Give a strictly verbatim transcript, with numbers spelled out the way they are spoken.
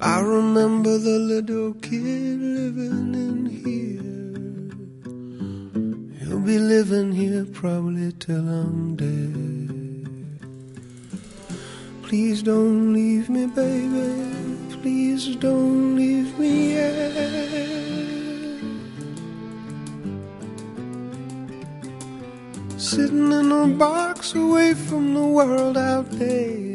I remember the little kid living in here. He'll be living here probably till I'm dead. Please don't leave me, baby. Please don't leave me yet. Sitting in a box away from the world out there.